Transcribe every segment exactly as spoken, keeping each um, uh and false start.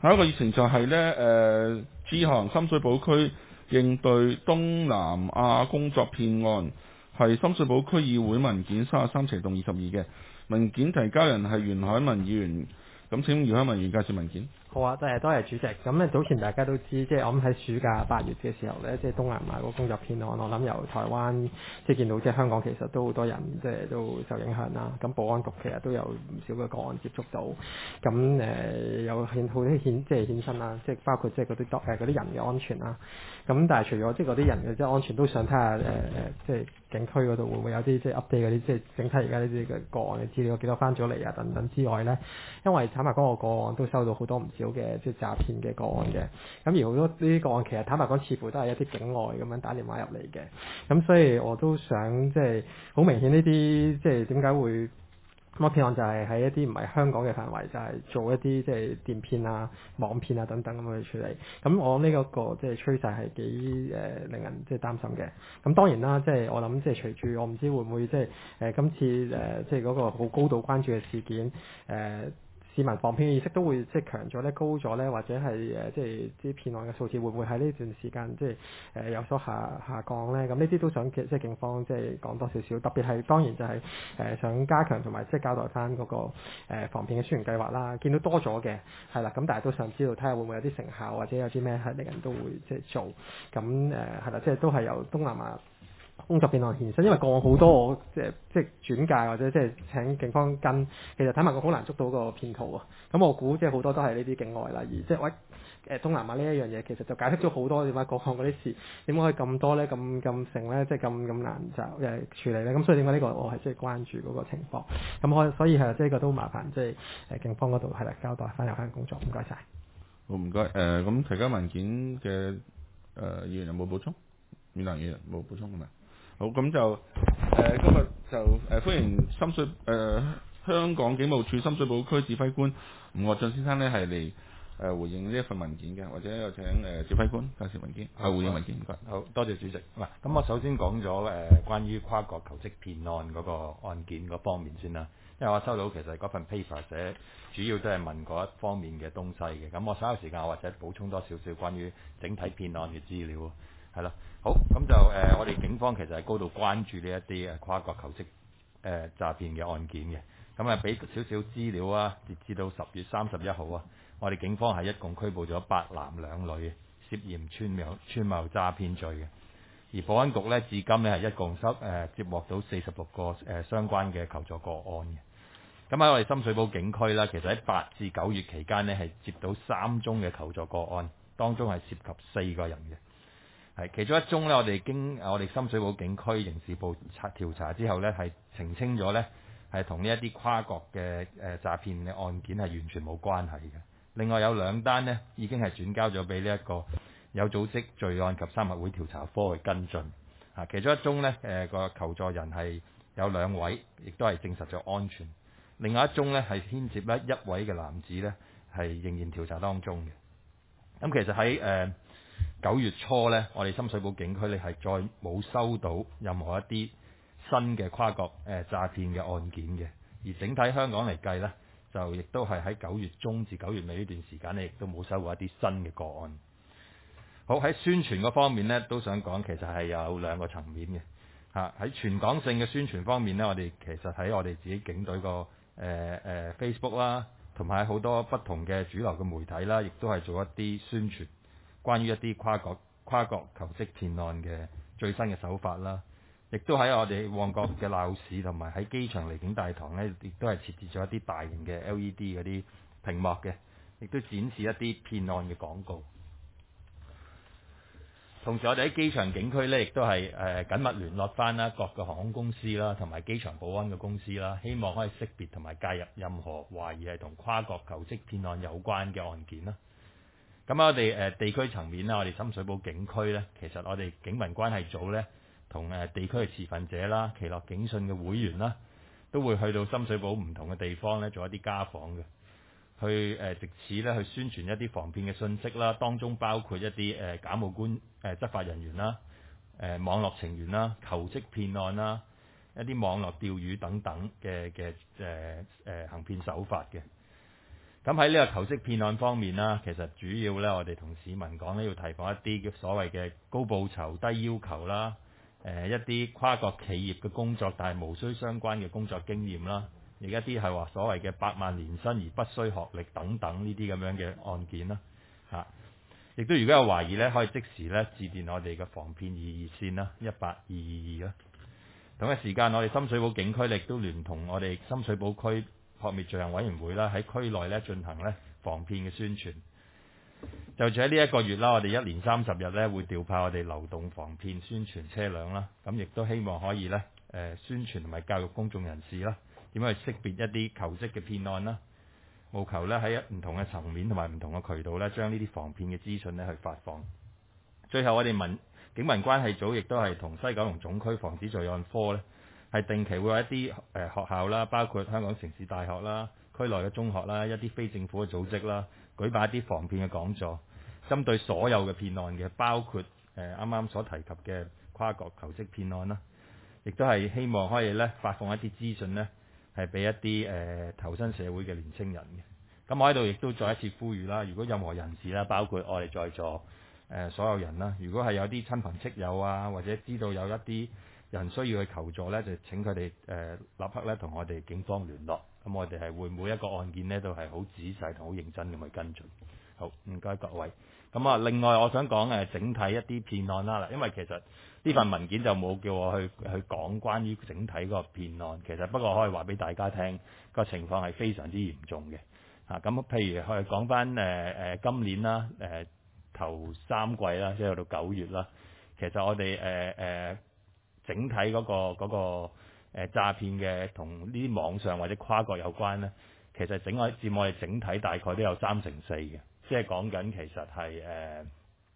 下一個議程就係呢誒 G 行深水埗區應對東南亞工作騙案，係深水埗區議會文件三十三呈動二十二嘅文件提交人係袁海文議員，咁請袁海文議員介紹文件。 好啊，誒多謝主席。咁咧早前大家都知，即係我諗喺暑假八月嘅時候咧，即係東南亞個工作騙案，我諗由台灣即係見到，即係香港其實都好多人即係都受影響啦。咁保安局其實都有唔少嘅個案接觸到，咁誒、呃、有顯好多顯即係衍生啦，即係包括即係嗰啲多誒嗰啲人嘅安全啦。咁但係除咗即係嗰啲人嘅即係安全，都想睇下誒誒即係警區嗰度會唔會有啲即係 update 嗰啲即係整體而家呢啲嘅個案嘅資料幾多翻咗嚟啊等等之外咧，因為坦白講個個案都收到好多唔少嘅即係詐騙嘅個案嘅，咁而好多呢啲個案其實坦白講似乎都係一啲境外咁樣打電話入嚟嘅，咁所以我都想即係好明顯呢啲即係點解會咁騙案就係喺一啲唔係香港嘅範圍，就係、是、做一啲即係電騙啊、網騙啊等等咁去處理。咁我呢、這、一個即係趨勢係幾誒、呃、令人即係擔心嘅。咁當然啦，即係我諗即係隨住我唔知會唔會即係誒、呃、今次誒、呃、即係嗰個好高度關注嘅事件誒。呃市民防騙嘅意識都會即係強咗咧、高咗咧，或者係誒即係啲騙案嘅數字會唔會喺呢段時間即係誒有所下下降咧？咁呢啲都想即係警方即係講多少少，特別係當然就係誒想加強同埋即係交代翻嗰個誒防騙嘅宣傳計劃啦。見到多咗嘅係啦，咁但係都想知道睇下會唔會有啲成效，或者有啲咩係令人都會即係做咁誒係啦，即係都係由東南亞工作騙案衍生，因為個案好多，我即係即係轉介或者即係請警方跟，其實坦白講好難捉到個騙徒啊。咁我估即係好多都係呢啲境外啦，而即係喂誒東南亞呢一樣嘢，其實就解釋咗好多點解各項嗰啲事點解可以咁多咧，咁咁成咧，即係咁咁難就誒處理咧。咁所以點解呢個我係即係關注嗰個情況。咁我所以係即係呢個都麻煩即係誒警方嗰度係啦交代翻有關工作。唔該晒。 好唔該誒，咁、呃、提交文件嘅誒、呃、議員有冇補充？袁蘭議員冇補充係咪？好，咁就誒、呃、今日就誒、呃、歡迎深水誒、呃、香港警務處深水埗區指揮官吳岳俊先生呢係嚟誒回應呢一份文件嘅，或者有請誒、呃、指揮官介紹文件，係回應文件。唔該。 好多謝主席。嗱，咁我首先講咗誒關於跨國求職騙案嗰個案件嗰方面先啦，因為我收到其實嗰份 paper 寫主要都係問嗰一方面嘅東西嘅，咁我稍後時間我或者補充多少少關於整體騙案嘅資料，係啦。好，咁就誒、呃、我哋警方其實係高度關注呢一啲誒跨國求職誒、呃、詐騙嘅案件嘅，咁啊俾少少資料啊，截至到十月三十一號啊，我哋警方係一共拘捕咗八男兩女涉嫌串謀串謀詐騙罪嘅，而保安局呢，至今呢係一共收誒、呃、接獲到四十六個誒、呃、相關嘅求助個案嘅。咁喺我哋深水埗警區啦，其實喺八至九月期間呢，係接到三宗嘅求助個案，當中係涉及四個人嘅。係其中一宗呢，我哋經我哋深水埗警區刑事部查調查之後呢，係澄清咗呢，係同呢一啲跨國嘅誒詐騙嘅案件係完全冇關係嘅。另外有兩單呢，已經係轉交咗俾呢一個有組織罪案及三合會調查科去跟進。啊，其中一宗呢，誒個求助人係有兩位，亦都係證實咗安全。另外一宗呢，係牽涉咧一位嘅男子呢，係仍然調查當中嘅。咁其實喺誒。呃九月初呢，我哋深水埗警區呢係再冇收到任何一啲新嘅跨國誒詐騙嘅案件嘅，而整體香港嚟計呢，就亦都係喺九月中至九月尾呢段時間呢，亦都冇收過一啲新嘅個案。好，喺宣傳嗰方面呢，都想講其實係有兩個層面嘅嚇。喺全港性嘅宣傳方面呢，我哋其實喺我哋自己警隊個誒誒 Facebook 啦，同埋好多不同嘅主流嘅媒體啦，亦都係做一啲宣傳。關於一啲跨國跨國求職騙案嘅最新嘅手法啦，亦都喺我哋旺角嘅鬧市同埋喺機場離境大堂呢，亦都係設置咗一啲大型嘅 L E D 嗰啲屏幕嘅，亦都展示一啲騙案嘅廣告。同時，我哋喺機場警區呢，亦都係誒緊密聯絡翻啦各個航空公司啦，同埋機場保安嘅公司啦，希望可以識別同埋介入任何懷疑係同跨國求職騙案有關嘅案件啦。咁我哋誒地區層面啦，我哋深水埗警區咧，其實我哋警民關係組咧，同誒地區嘅持份者啦、奇樂警訊嘅會員啦，都會去到深水埗唔同嘅地方咧，做一啲家訪嘅，去誒藉此咧去宣傳一啲防騙嘅信息啦，當中包括一啲誒假冒官誒執法人員啦、誒網絡情緣啦、求職騙案啦、一啲網絡釣魚等等嘅嘅誒誒行騙手法嘅。 咁喺呢個求職騙案方面啦，其實主要咧，我哋同市民講咧，要提防一啲叫所謂嘅高報酬、低要求啦，誒、呃、一啲跨國企業嘅工作，但係無需相關嘅工作經驗啦，而一啲係話所謂嘅百萬年薪而不需學歷等等呢啲咁樣嘅案件啦，嚇、啊。亦都如果有懷疑咧，可以即時咧致電我哋嘅防騙二二線啦，一八二二二啦。同一時間，我哋深水埗警區亦都聯同我哋深水埗區撲滅罪行委員會啦，喺區內咧進行咧防騙嘅宣傳。就住喺呢一個月啦，我哋一連三十日咧會調派我哋流動防騙宣傳車輛啦，咁亦都希望可以咧誒宣傳同埋教育公眾人士啦，點樣去識別一啲求職嘅騙案啦，務求咧喺唔同嘅層面同埋唔同嘅渠道咧，將呢啲防騙嘅資訊咧去發放。最後我哋民警民關係組亦都係同西九龍總區防止罪案科咧，係定期會有一啲誒、呃、學校啦，包括香港城市大學啦、區內嘅中學啦、一啲非政府嘅組織啦，舉辦一啲防騙嘅講座，針對所有嘅騙案嘅，包括誒啱啱所提及嘅跨國求職騙案啦，亦都係希望可以咧發放一啲資訊咧，係俾一啲誒、呃、投身社會嘅年青人嘅。咁我喺度亦都再一次呼籲啦，如果任何人士啦，包括我哋在座誒、呃、所有人啦，如果係有啲親朋戚友啊，或者知道有一啲人需要去求助咧，就請佢哋誒立刻咧同我哋警方聯絡。咁我哋係會每一個案件咧都係好仔細同好認真咁去跟進。好，唔該各位。咁啊，另外我想講誒整體一啲騙案啦，因為其實呢份文件就冇叫我去去講關於整體嗰個騙案，其實不過可以話俾大家聽個情況係非常之嚴重嘅。嚇、啊，咁譬如去講翻誒誒今年啦，誒、呃、頭三季啦，即係去到九月啦，其實我哋誒誒整體嗰、那個嗰、那個誒、呃、詐騙嘅同呢啲網上或者跨國有關咧，其實整個佔我哋整體大概都有三成四嘅。即係講緊其實係誒、呃、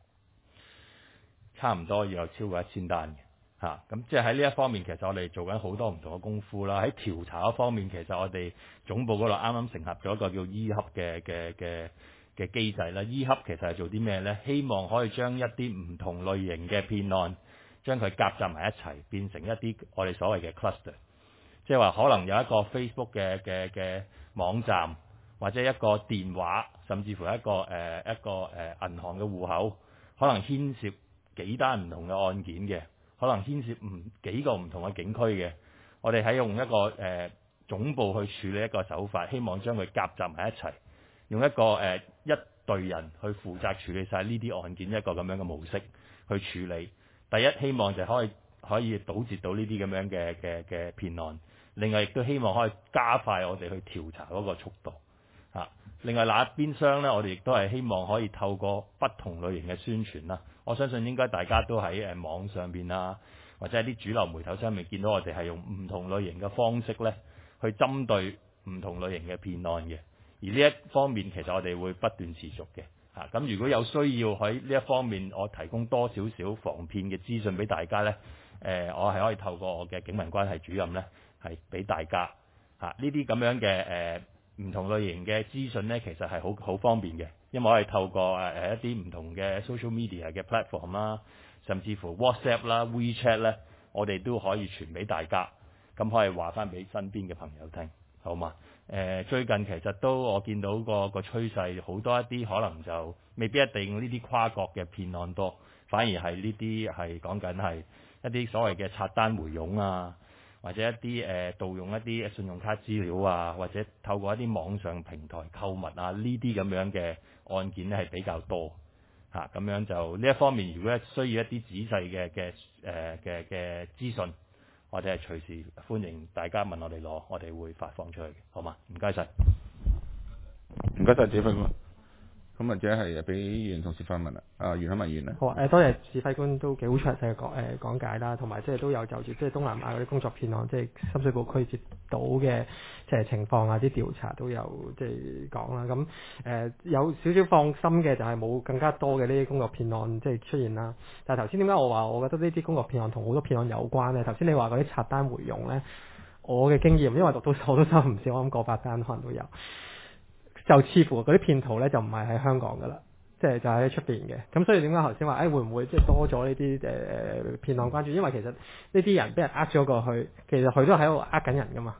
差唔多要有超過一千單嘅嚇，咁、啊、即係喺呢一方面，其實我哋做緊好多唔同嘅功夫啦。喺調查嗰方面，其實我哋總部嗰度啱啱成立咗一個叫 E-Hub 嘅嘅嘅嘅機制啦。E-Hub 其實係做啲咩呢？希望可以將一啲唔同類型嘅騙案，將佢夾雜埋一齊，變成一啲我哋所謂嘅 cluster。即係話可能有一個 Facebook 嘅嘅嘅網站，或者一個電話，甚至乎一個誒、呃、一個誒、呃、銀行嘅戶口，可能牽涉幾單唔同嘅案件嘅，可能牽涉唔幾個唔同嘅警區嘅。我哋喺用一個誒、呃、總部去處理一個手法，希望將佢夾雜埋一齊，用一個誒、呃、一隊人去負責處理晒呢啲案件，一個咁樣嘅模式去處理。第一，希望就可以可以堵截到呢啲咁樣嘅嘅嘅騙案。另外，亦都希望可以加快我哋去調查嗰個速度。啊！另外，那一邊廂咧，我哋亦都係希望可以透過不同類型嘅宣傳啦。我相信應該大家都喺誒網上邊啊，或者喺啲主流媒體上面見到我哋係用唔同類型嘅方式咧，去針對唔同類型嘅騙案嘅。而呢一方面，其實我哋會不斷持續嘅。嚇、啊，咁如果有需要喺呢一方面，我提供多少少防騙嘅資訊俾大家咧，誒、呃，我係可以透過我嘅警民關係主任咧，係俾大家嚇呢啲咁樣嘅誒。呃唔同類型嘅資訊咧，其實係好好方便嘅，因為我係透過誒誒一啲唔同嘅 social media 嘅 platform 啦，甚至乎 WhatsApp 啦、WeChat 咧，我哋都可以傳俾大家，咁可以話翻俾身邊嘅朋友聽，好嘛？誒、呃，最近其實都我見到個個趨勢，好多一啲可能就未必一定呢啲跨國嘅騙案多，反而係呢啲係講緊係一啲所謂嘅刷單回傭啊。或者一啲誒盜用一啲信用卡資料啊，或者透過一啲網上平台購物啊，呢啲咁樣嘅案件咧係比較多嚇，咁、啊、樣就呢一方面，如果需要一啲仔細嘅嘅誒嘅嘅資訊，我哋係隨時歡迎大家問我哋攞，我哋會發放出去嘅，好嘛？唔該晒， 唔該晒，指揮官。咁或者係俾議員同事發問啦。啊，袁海文議員咧。 好啊，誒多謝指揮官都幾好詳細嘅講誒講解啦，同埋即係都有就住即係東南亞嗰啲工作騙案，即係深水埗區接到嘅即係情況啊，啲調查都有即係講啦。咁誒、呃、有少少放心嘅就係冇更加多嘅呢啲工作騙案即係出現啦。但係頭先點解我話我覺得呢啲工作騙案同好多騙案有關咧？頭先你話嗰啲刷單回傭咧，我嘅經驗因為讀到我都收唔少，我諗過百單可能都有。就似乎嗰啲騙徒咧就唔係喺香港噶啦，即係就喺出邊嘅。咁所以點解頭先話誒會唔會即係多咗呢啲誒騙案關注？因為其實呢啲人俾人呃咗過去，其實佢都喺度呃緊人噶嘛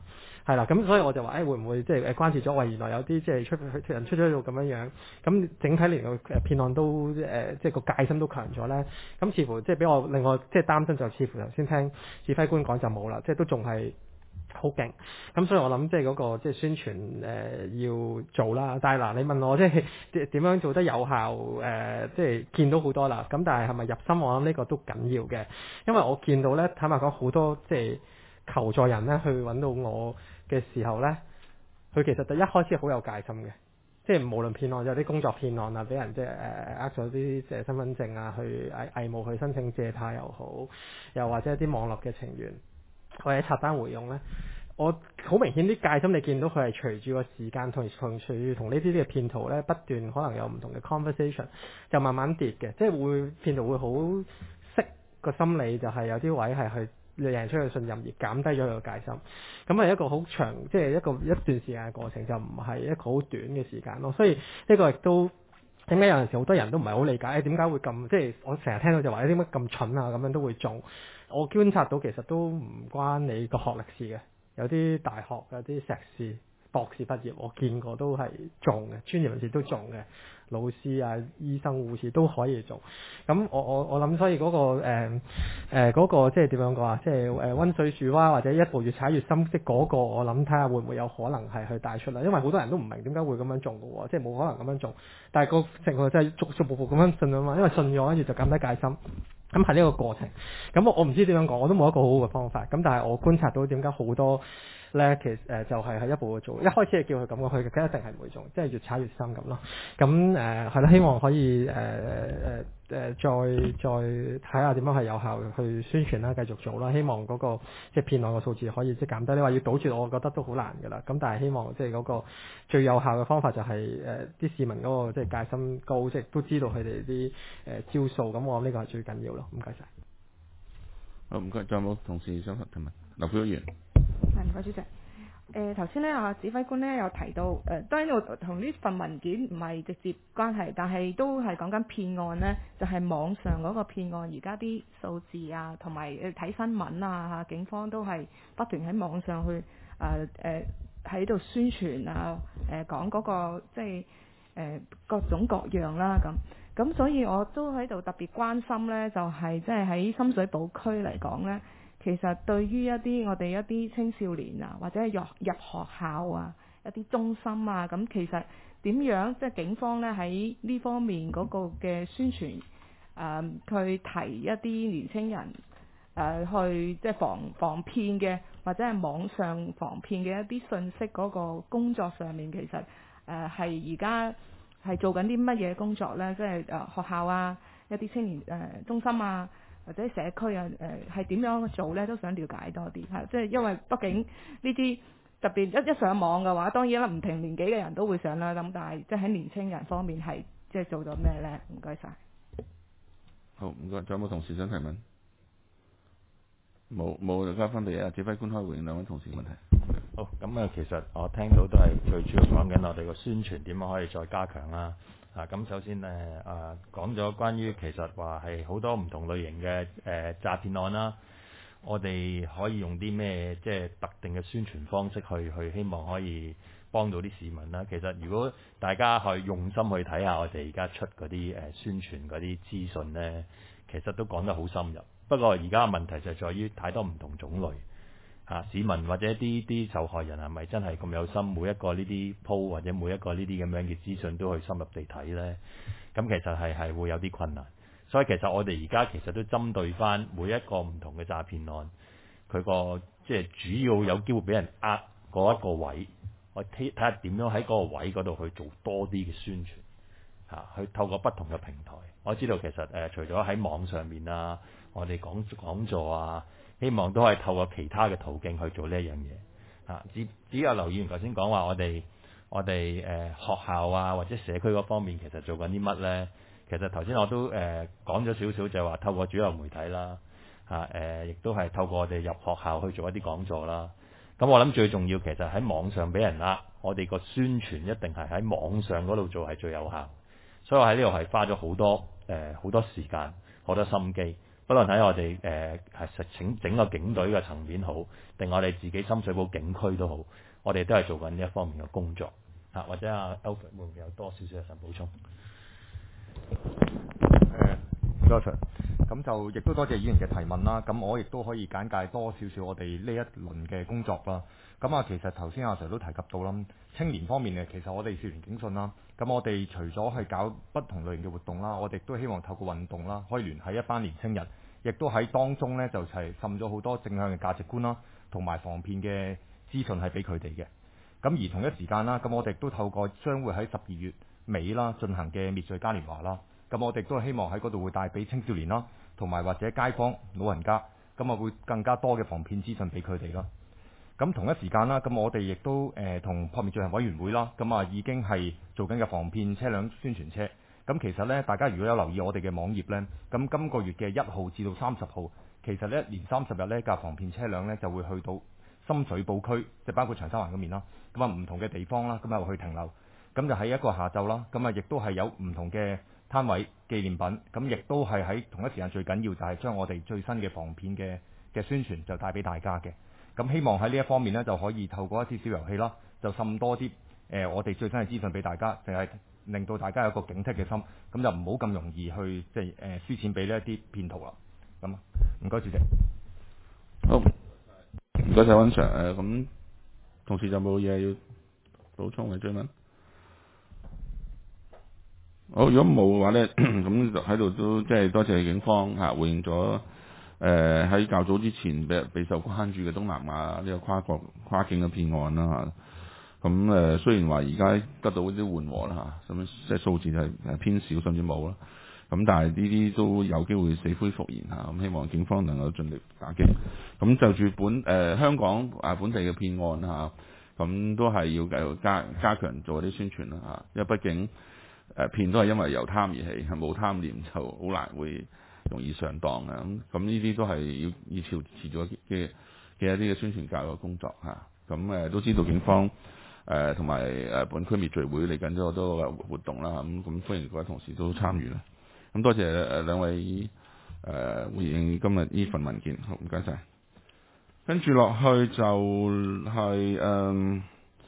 係啦，咁所以我就話誒、哎、會唔會即係誒關注咗？喂，原來有啲即係出去人出咗到咁樣樣，咁整體連個誒騙案都誒、呃、即係個戒心都強咗咧。咁似乎即係俾我令我即係擔心就似乎頭先聽指揮官講就冇啦，即係都仲係好勁。咁所以我諗即係嗰個即係宣傳誒、呃、要做啦。但係嗱，你問我即係點樣做得有效誒、呃？即係見到好多啦。咁但係係咪入心？我諗呢個都緊要嘅，因為我見到咧，坦白講好多即係求助人咧去揾到我嘅時候咧，佢其實第一開始好有戒心嘅，即係無論騙案有啲工作騙案啊，俾人即係誒呃咗啲即係身份證啊，去偽偽冒去申請借貸又好，又或者一啲網絡嘅情緣或者刷單回佣咧，我好明顯啲戒心你見到佢係隨住個時間同同隨住同呢啲嘅騙徒咧不斷可能有唔同嘅 conversation 就慢慢跌嘅，即係會騙徒會好識個心理，就係有啲位係去贏出佢信任而減低咗佢個戒心，咁係一個好長，即係一個一段時間嘅過程，就唔係一個好短嘅時間咯。所以呢個亦都點解有陣時好多人都唔係好理解，點解會咁？即係我成日聽到就話點解咁蠢啊，咁樣都會中。我觀察到其實都唔關你個學歷事嘅，有啲大學有啲碩士、博士畢業，我見過都係中嘅，專業人士都中嘅。老師啊、醫生、護士都可以做，咁我我我諗，所以嗰、那個誒誒嗰個即係點樣講啊？即係誒溫水煮蛙或者一步越踩越深，即係嗰個我諗睇下會唔會有可能係去帶出嚟，因為好多人都唔明點解會咁樣做嘅喎，即係冇可能咁樣做，但係個情況就係逐逐步步咁樣信啊嘛，因為信咗跟住就減低戒心，咁係呢個過程。咁我我唔知點樣講，我都冇一個好好嘅方法。咁但係我觀察到點解好多咧，其實誒、呃、就係、是、係一步去做，一開始係叫佢咁講，佢佢一定係唔會做，即係越踩越深咁咯。咁誒係啦，希望可以誒誒誒誒再再睇下點樣係有效去宣傳啦，繼續做啦。希望嗰、那個即係騙案嘅數字可以即係減低。你話要堵住，我覺得都好難㗎啦。咁但係希望即係嗰個最有效嘅方法就係誒啲市民嗰、那個即係戒心高，即係都知道佢哋啲誒招數。咁我諗呢個係最緊要咯。唔該晒。 好，唔該，仲有冇同事想提問？劉曉源。 係，唔該主席。誒頭先咧啊指揮官咧有提到誒、呃，當然我同呢份文件唔係直接關係，但係都係講緊騙案咧，就係、是、網上嗰個騙案，而家啲數字啊，同埋誒睇新聞啊，警方都係不斷喺網上去誒誒喺度宣傳啊，誒講嗰個即係誒、呃、各種各樣啦咁。咁所以我都喺度特別關心咧，就係即係喺深水埗區嚟講咧。其實對於一啲我哋一啲青少年啊，或者係入入學校啊，一啲中心啊，咁其實點樣即係警方咧喺呢方面嗰個嘅宣傳，誒、呃、去提一啲年青人誒、呃、去即係防防騙嘅，或者係網上防騙嘅一啲信息嗰個工作上面，其實誒係而家係做緊啲乜嘢工作咧？即係誒、呃、學校啊，一啲青年誒、呃、中心啊。或者社區啊，誒係點樣做咧？都想了解多啲，係即係因為畢竟呢啲特別一一上網嘅話，當然啦，唔同年紀嘅人都會上啦。咁但係即係喺年青人方面係即係做咗咩咧？唔該晒。 好，唔該，仲有冇同事想提問？冇冇，就交翻俾啊指揮官開回應兩位同事嘅問題。 好，咁啊，其實我聽到都係最主要講緊我哋個宣傳點樣可以再加強啦。啊，咁首先咧，啊講咗關於其實話係好多唔同類型嘅誒詐騙案啦，我哋可以用啲咩即係特定嘅宣傳方式去去希望可以幫到啲市民啦。其實如果大家去用心去睇下我哋而家出嗰啲誒宣傳嗰啲資訊咧，其實都講得好深入。不過而家嘅問題就係在於太多唔同種類。啊！市民或者啲啲受害人係咪真係咁有心？每一個呢啲 po 或者每一個呢啲咁樣嘅資訊都去深入地睇呢？咁其實係係會有啲困難。所以其實我哋而家其實都針對翻每一個唔同嘅詐騙案，佢個即係主要有機會俾人呃嗰一個位，我睇睇下點樣喺嗰個位嗰度去做多啲嘅宣傳嚇、啊，去透過不同嘅平台。我知道其實誒、呃、除咗喺網上面啊，我哋講講座啊。希望都係透過其他嘅途徑去做呢一樣嘢嚇。只只有劉議員頭先講話，我哋我哋誒、呃、學校啊或者社區嗰方面其實做緊啲乜咧？其實頭先我都誒、呃、講咗少少，就係話透過主流媒體啦嚇誒，亦都係透過我哋入學校去做一啲講座啦。咁我諗最重要其實喺網上俾人呃，我哋個宣傳一定係喺網上嗰度做係最有效。所以我喺呢度係花咗好多誒好、呃、多時間好多心機。 不論喺我哋誒係實整整個警隊嘅層面好，定我哋自己深水埗警區都好，我哋都係做緊呢一方面嘅工作嚇。或者阿 Alfred 會唔會有多少少嘅補充？ 誒，多謝。咁就亦都多謝議員嘅提問啦。咁我亦都可以簡介多少少我哋呢一輪嘅工作啦。咁啊，其實頭先阿 Sir 都提及到啦，青年方面嘅其實我哋少年警訊啦。咁我哋除咗去搞不同類型嘅活動啦，我哋都希望透過運動啦，可以聯繫一班年青人，亦都喺當中呢，就係滲咗好多正向嘅價值觀啦，同埋防騙嘅資訊係俾佢哋嘅。咁而同一時間啦，咁我哋都透過將會喺十二月尾啦進行嘅滅罪嘉年華啦。咁我哋都希望喺嗰度會帶俾青少年啦，同埋或者街坊老人家，咁啊會更加多嘅防騙資訊俾佢哋啦。咁同一時間啦，咁我哋亦都誒同撲滅罪行委員會啦，咁啊已經係做緊嘅防騙車輛宣傳車。咁其實呢，大家如果有留意我哋嘅網頁呢，咁今個月嘅一號至到三十號，其實呢一連三十日呢架防騙車輛呢就會去到深水埗區，即係包括長沙灣嗰邊啦，咁啊唔同嘅地方啦，咁啊去停留。咁就喺一個下晝啦，咁啊亦都係有唔同嘅攤位紀念品，咁亦都係喺同一時間最緊要就係將我哋最新嘅防騙嘅嘅宣傳就帶俾大家嘅。咁希望喺呢一方面呢，就可以透過一啲小遊戲啦，就滲多啲誒、呃、我哋最新嘅資訊俾大家，淨係令到大家有個警惕嘅心，咁就唔好咁容易去即係誒輸錢俾呢一啲騙徒啦。咁唔該主席。 好，唔該晒溫 Sir。誒咁同事就冇嘢要補充或者追問。好，如果冇嘅話咧，咁喺度都即係多謝警方嚇回應咗誒喺較早之前備備受關注嘅東南亞呢個跨國跨境嘅騙案啦嚇。咁、啊、誒雖然話而家得到啲緩和啦嚇，咁即係數字係誒偏少甚至冇啦。咁但係呢啲都有機會死灰復燃嚇。咁希望警方能夠盡力打擊。咁就住本誒、呃、香港啊本地嘅騙案嚇，咁、啊、都係要繼續加加強做啲宣傳啦嚇，因為畢竟。誒騙都係因為由貪而起，係冇貪念就好難會容易上當嘅。咁咁呢啲都係要要朝持續嘅嘅一啲嘅宣傳教育嘅工作嚇。咁誒都知道警方誒同埋誒本區滅罪會嚟緊咗好多嘅活動啦。咁咁歡迎各位同事都參與啦。咁多謝誒兩位誒回應今日呢份文件，好唔該晒。跟住落去就係、是、誒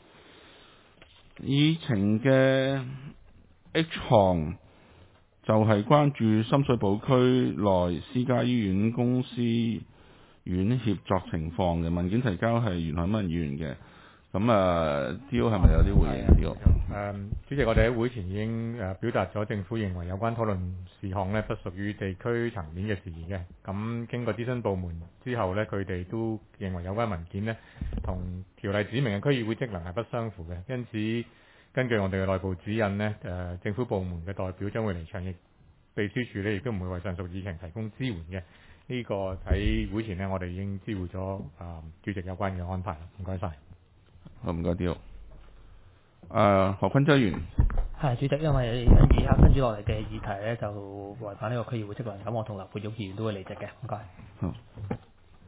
議程嘅。H 項就係關注深水埗區內私家醫院公私院協作情況嘅文件提交係袁海文議員嘅。咁啊 D O 係咪有啲回應 ？D O 誒，主席，我哋喺會前已經誒表達咗政府認為有關討論事項呢不屬於地區層面嘅事宜嘅。咁經過諮詢部門之後呢，佢哋都認為有關文件呢同條例指明嘅區議會職能係不相符嘅，因此。根據我哋嘅內部指引呢，誒、呃、政府部門嘅代表將會離場，亦秘書處呢亦都唔會為上述議程提供支援嘅。呢、這個喺會前呢，我哋已經知會咗啊、呃、主席有關嘅安排。唔該晒。 好，唔該 D O。誒何坤州議員。 係主席，因為跟以下跟住落嚟嘅議題咧，就違反呢個區議會職能，咁我同劉佩玉議員都會離席嘅。唔該。 好。